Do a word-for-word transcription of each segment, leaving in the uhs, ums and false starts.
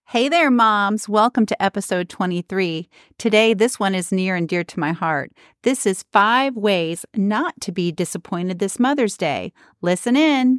Hey there, moms. Welcome to episode twenty-three. Today, this one is near and dear to my heart. This is five ways not to be disappointed this Mother's Day. Listen in.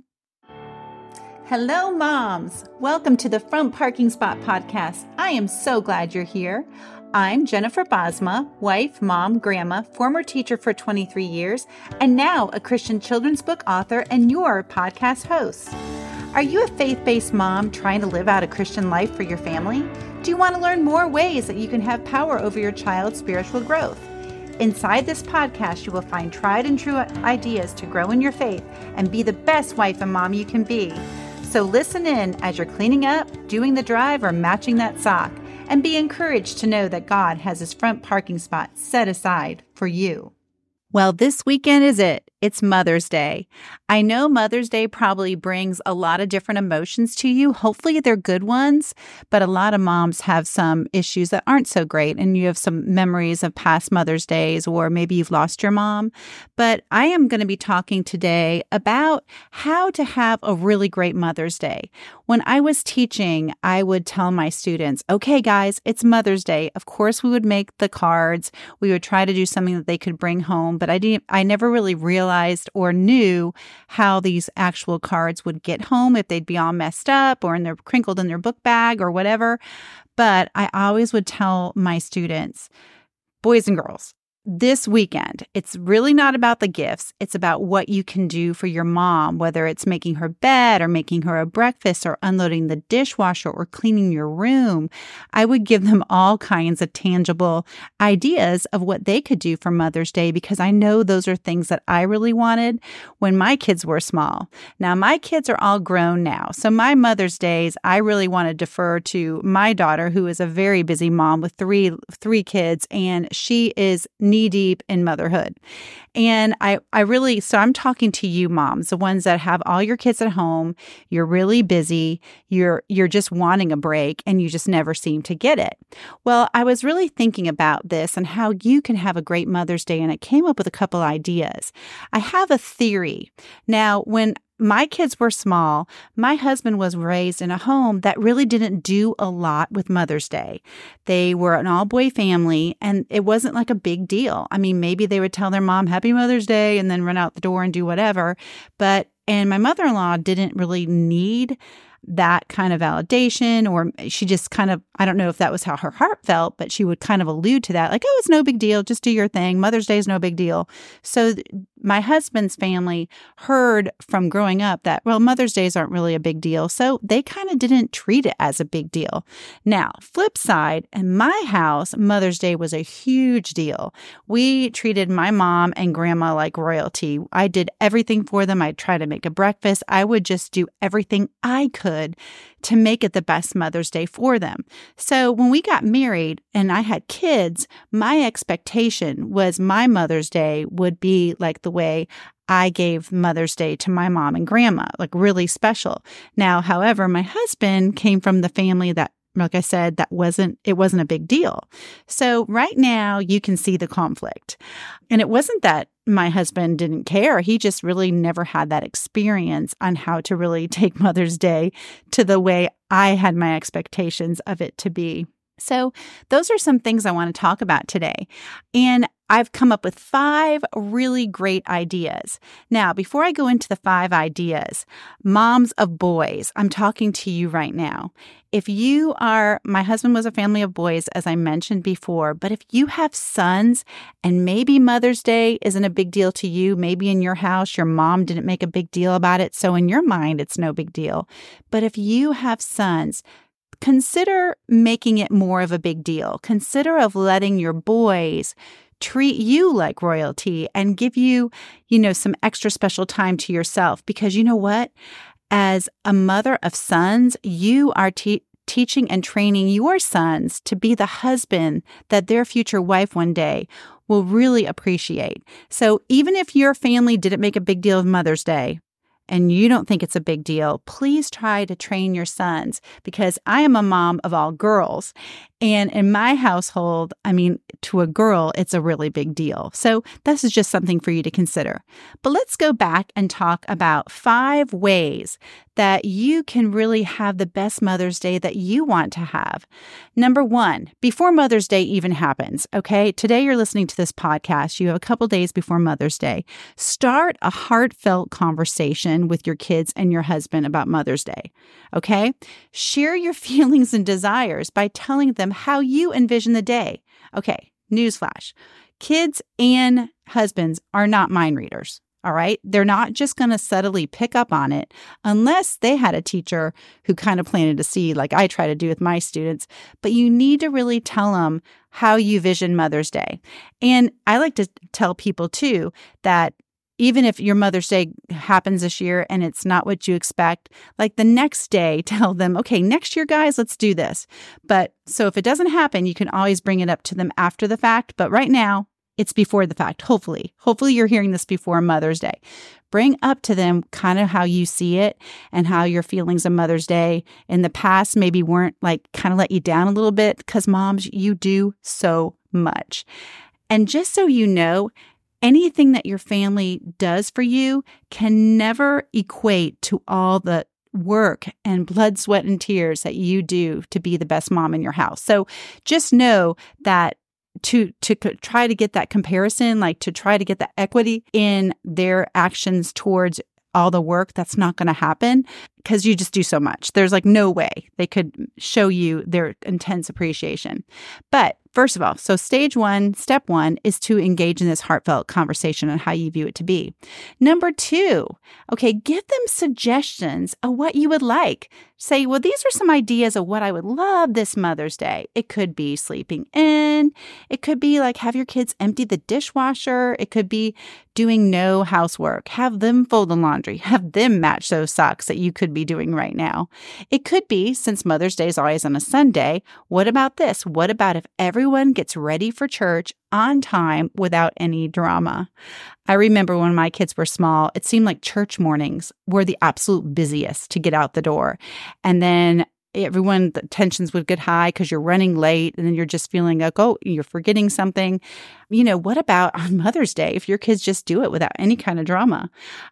Hello, moms. Welcome to the Front Parking Spot podcast. I am so glad you're here. I'm Jennifer Bosma, wife, mom, grandma, former teacher for twenty-three years, and now a Christian children's book author and your podcast host. Are you a faith-based mom trying to live out a Christian life for your family? Do you want to learn more ways that you can have power over your child's spiritual growth? Inside this podcast, you will find tried and true ideas to grow in your faith and be the best wife and mom you can be. So listen in as you're cleaning up, doing the drive, or matching that sock, and be encouraged to know that God has His front parking spot set aside for you. Well, this weekend is it. It's Mother's Day. I know Mother's Day probably brings a lot of different emotions to you. Hopefully they're good ones, but a lot of moms have some issues that aren't so great, and you have some memories of past Mother's Days, or maybe you've lost your mom. But I am going to be talking today about how to have a really great Mother's Day. When I was teaching, I would tell my students, okay, guys, it's Mother's Day. Of course, we would make the cards. We would try to do something that they could bring home, but I didn't, I never really realized or knew how these actual cards would get home, if they'd be all messed up or in their crinkled in their book bag or whatever. But I always would tell my students, boys and girls, this weekend, it's really not about the gifts. It's about what you can do for your mom, whether it's making her bed or making her a breakfast or unloading the dishwasher or cleaning your room. I would give them all kinds of tangible ideas of what they could do for Mother's Day, because I know those are things that I really wanted when my kids were small. Now, my kids are all grown now. So my Mother's Days, I really want to defer to my daughter, who is a very busy mom with three, three kids, and she is knee deep in motherhood. And I, I really, so I'm talking to you moms, the ones that have all your kids at home, you're really busy, you're, you're just wanting a break, and you just never seem to get it. Well, I was really thinking about this and how you can have a great Mother's Day, and I came up with a couple ideas. I have a theory. Now, when my kids were small, my husband was raised in a home that really didn't do a lot with Mother's Day. They were an all-boy family, and it wasn't like a big deal. I mean, maybe they would tell their mom, Happy Mother's Day, and then run out the door and do whatever. But, and my mother-in-law didn't really need that kind of validation, or she just kind of, I don't know if that was how her heart felt, but she would kind of allude to that, like, oh, it's no big deal, just do your thing. Mother's Day is no big deal. So th- my husband's family heard from growing up that, well, Mother's Days aren't really a big deal. So they kind of didn't treat it as a big deal. Now, flip side, in my house, Mother's Day was a huge deal. We treated my mom and grandma like royalty. I did everything for them. I'd try to make a breakfast. I would just do everything I could to make it the best Mother's Day for them. So when we got married and I had kids, my expectation was my Mother's Day would be like the way I gave Mother's Day to my mom and grandma, like really special. Now, however, my husband came from the family that, like I said, that wasn't, it wasn't a big deal. So right now you can see the conflict. And it wasn't that my husband didn't care. He just really never had that experience on how to really take Mother's Day to the way I had my expectations of it to be. So those are some things I want to talk about today. And I've come up with five really great ideas. Now, before I go into the five ideas, moms of boys, I'm talking to you right now. If you are, my husband was a family of boys, as I mentioned before, but if you have sons and maybe Mother's Day isn't a big deal to you, maybe in your house, your mom didn't make a big deal about it, so in your mind, it's no big deal. But if you have sons, consider making it more of a big deal. Consider of letting your boys treat you like royalty and give you, you know, some extra special time to yourself. Because you know what? As a mother of sons, you are te- teaching and training your sons to be the husband that their future wife one day will really appreciate. So even if your family didn't make a big deal of Mother's Day, and you don't think it's a big deal, please try to train your sons, because I am a mom of all girls. And in my household, I mean, to a girl, it's a really big deal. So this is just something for you to consider. But let's go back and talk about five ways that you can really have the best Mother's Day that you want to have. Number one, before Mother's Day even happens, okay? Today you're listening to this podcast. You have a couple days before Mother's Day. Start a heartfelt conversation with your kids and your husband about Mother's Day, okay? Share your feelings and desires by telling them how you envision the day. Okay, newsflash. Kids and husbands are not mind readers. All right. They're not just going to subtly pick up on it unless they had a teacher who kind of planted a seed like I try to do with my students. But you need to really tell them how you vision Mother's Day. And I like to tell people too that even if your Mother's Day happens this year and it's not what you expect, like the next day, tell them, okay, next year, guys, let's do this. But so if it doesn't happen, you can always bring it up to them after the fact. But right now, it's before the fact, hopefully. Hopefully you're hearing this before Mother's Day. Bring up to them kind of how you see it and how your feelings of Mother's Day in the past maybe weren't like kind of let you down a little bit because moms, you do so much. And just so you know, anything that your family does for you can never equate to all the work and blood, sweat, and tears that you do to be the best mom in your house. So just know that to to try to get that comparison, like to try to get the equity in their actions towards all the work, that's not going to happen because you just do so much. There's like no way they could show you their intense appreciation. But first of all, so stage one, step one is to engage in this heartfelt conversation on how you view it to be. Number two, okay, give them suggestions of what you would like. Say, well, these are some ideas of what I would love this Mother's Day. It could be sleeping in. It could be like have your kids empty the dishwasher. It could be doing no housework. Have them fold the laundry. Have them match those socks that you could be doing right now. It could be, since Mother's Day is always on a Sunday, what about this? What about if everyone gets ready for church on time without any drama? I remember when my kids were small, it seemed like church mornings were the absolute busiest to get out the door. And then everyone, the tensions would get high because you're running late and then you're just feeling like, oh, you're forgetting something. You know, what about on Mother's Day if your kids just do it without any kind of drama?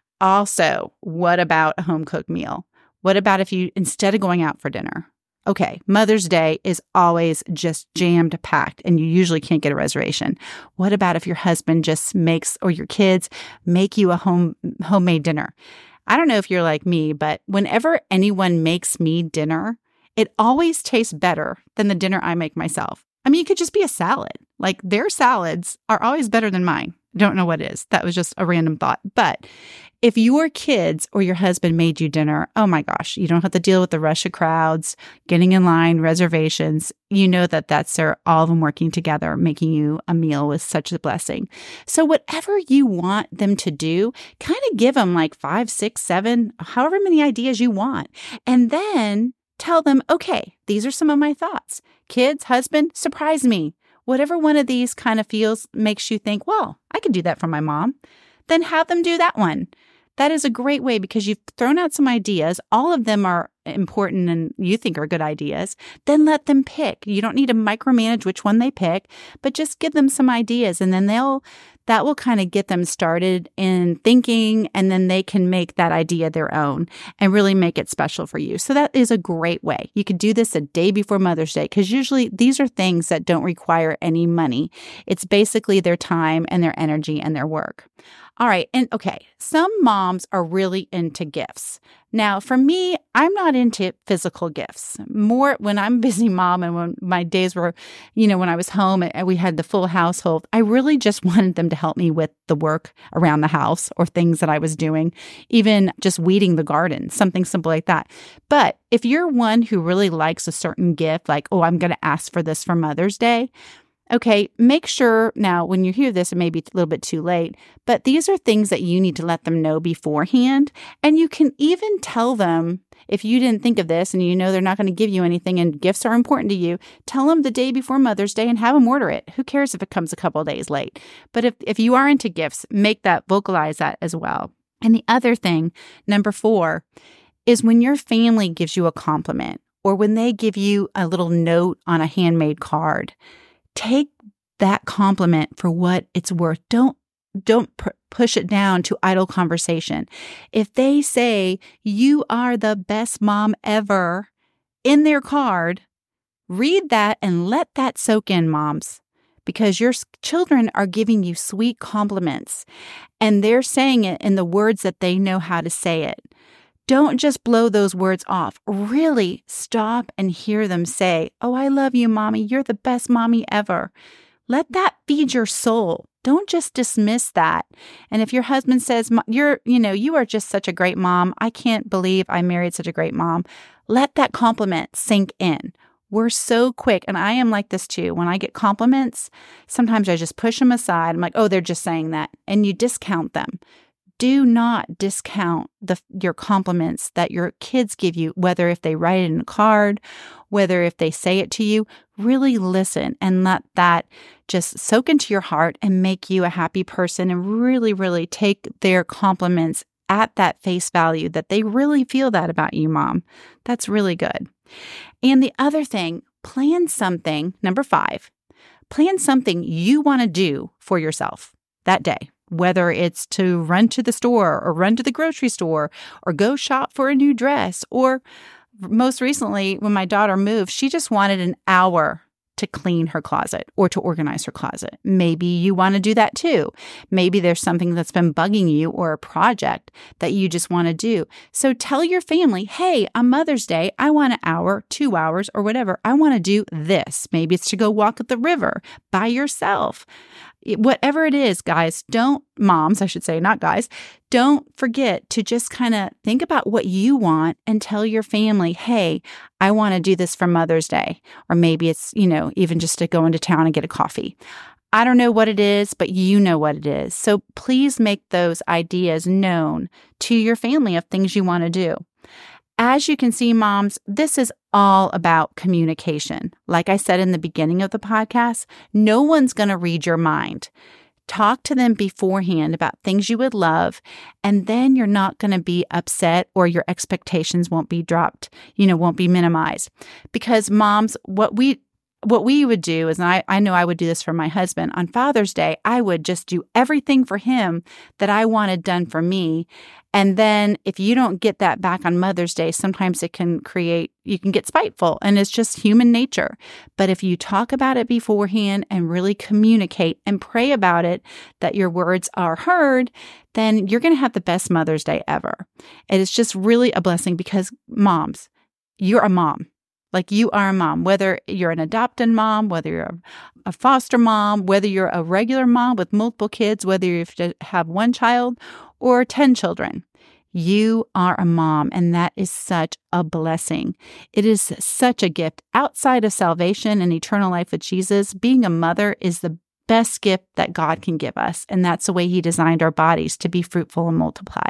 Also, what about a home cooked meal? What about if you, instead of going out for dinner? Okay, Mother's Day is always just jammed packed and you usually can't get a reservation. What about if your husband just makes, or your kids make you a home homemade dinner? I don't know if you're like me, but whenever anyone makes me dinner, it always tastes better than the dinner I make myself. I mean, it could just be a salad. Like their salads are always better than mine. Don't know what it is. That was just a random thought. But if your kids or your husband made you dinner, oh my gosh, you don't have to deal with the rush of crowds, getting in line, reservations. You know that that's their, all of them working together, making you a meal was such a blessing. So whatever you want them to do, kind of give them like five, six, seven, however many ideas you want. And then tell them, okay, these are some of my thoughts. Kids, husband, surprise me. Whatever one of these kind of feels makes you think, well, I could do that for my mom. Then have them do that one. That is a great way because you've thrown out some ideas. All of them are important and you think are good ideas. Then let them pick. You don't need to micromanage which one they pick, but just give them some ideas and then they'll, that will kind of get them started in thinking and then they can make that idea their own and really make it special for you. So that is a great way. You could do this a day before Mother's Day because usually these are things that don't require any money. It's basically their time and their energy and their work. All right. And okay, some moms are really into gifts. Now, for me, I'm not into physical gifts. More when I'm a busy mom and when my days were, you know, when I was home and we had the full household, I really just wanted them to help me with the work around the house or things that I was doing, even just weeding the garden, something simple like that. But if you're one who really likes a certain gift, like, oh, I'm going to ask for this for Mother's Day, okay, make sure now when you hear this, it may be a little bit too late, but these are things that you need to let them know beforehand. And you can even tell them, if you didn't think of this and you know they're not going to give you anything and gifts are important to you, tell them the day before Mother's Day and have them order it. Who cares if it comes a couple of days late? But if, if you are into gifts, make that, vocalize that as well. And the other thing, number four, is when your family gives you a compliment or when they give you a little note on a handmade card, take that compliment for what it's worth. Don't don't pr- push it down to idle conversation. If they say you are the best mom ever in their card, read that and let that soak in, moms, because your children are giving you sweet compliments and they're saying it in the words that they know how to say it. Don't just blow those words off. Really stop and hear them say, "Oh, I love you, mommy. You're the best mommy ever." Let that feed your soul. Don't just dismiss that. And if your husband says, "You're, you know, you are just such a great mom. I can't believe I married such a great mom." Let that compliment sink in. We're so quick, and I am like this too. When I get compliments, sometimes I just push them aside. I'm like, "Oh, they're just saying that." And you discount them. Do not discount the your compliments that your kids give you, whether if they write it in a card, whether if they say it to you. Really listen and let that just soak into your heart and make you a happy person, and really, really take their compliments at that face value that they really feel that about you, mom. That's really good. And the other thing, plan something, number five, plan something you want to do for yourself that day. Whether it's to run to the store or run to the grocery store or go shop for a new dress, or most recently when my daughter moved, she just wanted an hour to clean her closet or to organize her closet. Maybe you want to do that too. Maybe there's something that's been bugging you or a project that you just want to do. So tell your family, "Hey, on Mother's Day, I want an hour, two hours, or whatever. I want to do this." Maybe it's to go walk at the river by yourself. Whatever it is, guys, don't, moms, I should say, not guys, don't forget to just kind of think about what you want and tell your family, "Hey, I want to do this for Mother's Day." Or maybe it's, you know, even just to go into town and get a coffee. I don't know what it is, but you know what it is. So please make those ideas known to your family of things you want to do. As you can see, moms, this is all about communication. Like I said in the beginning of the podcast, no one's going to read your mind. Talk to them beforehand about things you would love, and then you're not going to be upset, or your expectations won't be dropped, you know, won't be minimized. Because moms, what we What we would do is, and I, I know I would do this for my husband, on Father's Day, I would just do everything for him that I wanted done for me. And then if you don't get that back on Mother's Day, sometimes it can create, you can get spiteful, and it's just human nature. But if you talk about it beforehand and really communicate and pray about it, that your words are heard, then you're going to have the best Mother's Day ever. And it's just really a blessing, because moms, you're a mom. Like, you are a mom, whether you're an adopted mom, whether you're a foster mom, whether you're a regular mom with multiple kids, whether you have one child or ten children. You are a mom, and that is such a blessing. It is such a gift. Outside of salvation and eternal life with Jesus, being a mother is the best gift that God can give us, and that's the way He designed our bodies, to be fruitful and multiply.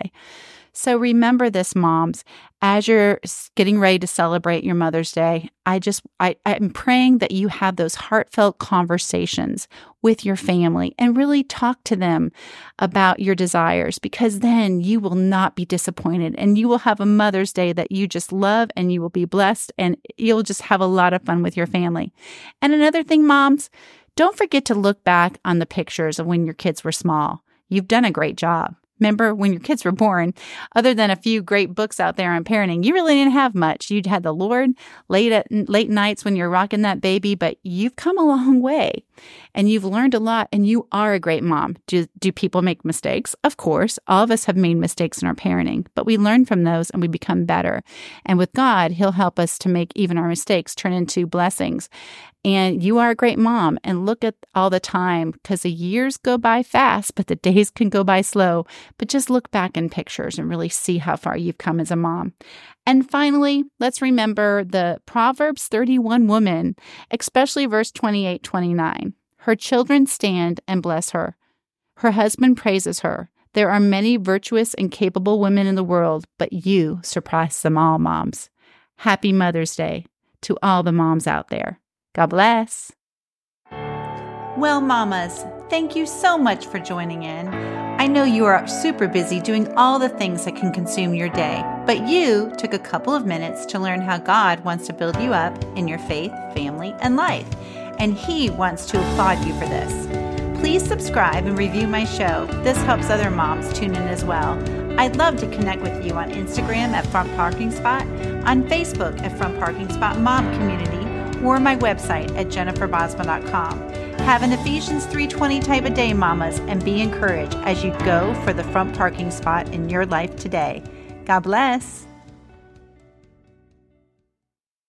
So remember this, moms, as you're getting ready to celebrate your Mother's Day. I just, I, I'm praying that you have those heartfelt conversations with your family and really talk to them about your desires, because then you will not be disappointed, and you will have a Mother's Day that you just love, and you will be blessed, and you'll just have a lot of fun with your family. And another thing, moms, don't forget to look back on the pictures of when your kids were small. You've done a great job. Remember, when your kids were born, other than a few great books out there on parenting, you really didn't have much. You'd had the Lord late at late nights when you're rocking that baby, but you've come a long way, and you've learned a lot, and you are a great mom. Do, do people make mistakes? Of course. All of us have made mistakes in our parenting, but we learn from those and we become better. And with God, He'll help us to make even our mistakes turn into blessings. And you are a great mom, and look at all the time, because the years go by fast, but the days can go by slow. But just look back in pictures and really see how far you've come as a mom. And finally, let's remember the Proverbs thirty-one woman, especially verse twenty-eight, twenty-nine. Her children stand and bless her. Her husband praises her. There are many virtuous and capable women in the world, but you surpass them all, moms. Happy Mother's Day to all the moms out there. God bless. Well, mamas, thank you so much for joining in. I know you are super busy doing all the things that can consume your day, but you took a couple of minutes to learn how God wants to build you up in your faith, family, and life, and He wants to applaud you for this. Please subscribe and review my show. This helps other moms tune in as well. I'd love to connect with you on Instagram at Front Parking Spot, on Facebook at Front Parking Spot Mom Community, or my website at jennifer bosma dot com. Have an Ephesians three twenty type of day, mamas, and be encouraged as you go for the front parking spot in your life today. God bless.